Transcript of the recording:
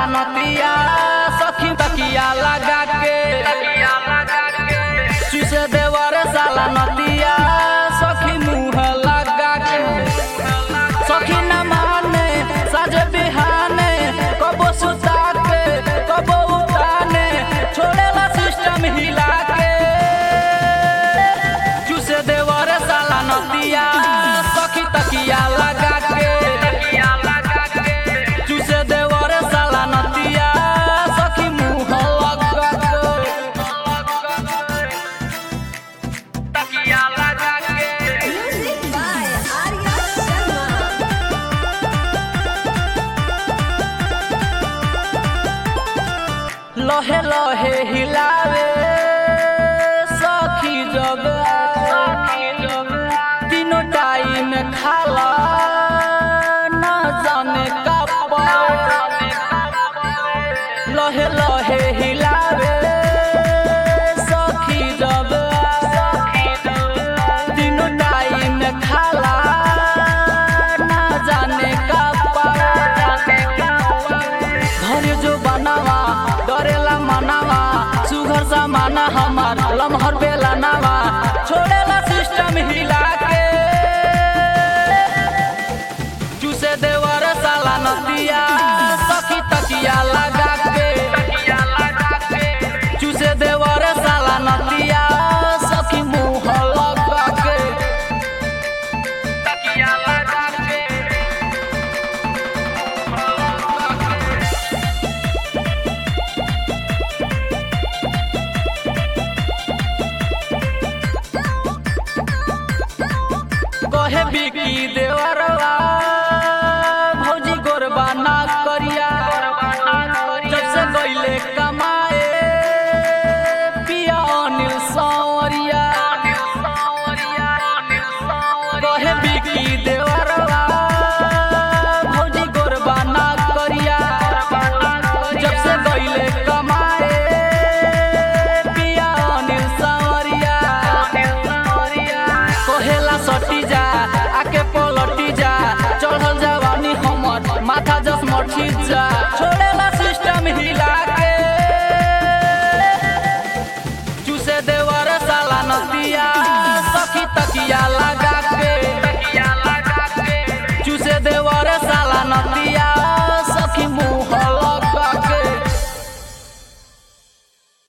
साला नतिया सखी तकिया लगा के चूसे देवर साला नतिया सखी मुँह लगा के सखी न माने साजे बिहाने कबो सुता के कबो उताने छोड़ेला सिस्टम हिला के चूसे देवर साला नतिया सखी तकिया लगा के चूसे देवर साला नतिया सखी मुँह लगा के तकिया लगा के Music by Arya Sharma. लहे लहे हिलावे सखी जब तीनों टाइम खाला न जाने कब लहे लहे हिलावे सखी जब तीनों टाइम खाला न जाने कब घर जो बनावा डरेला मनावा सुघर सा माना हमार लमहर बेला नावा छोड़ेला सिस्टम हिला के चूसे देवर साला नतिया सखी तकिया लगा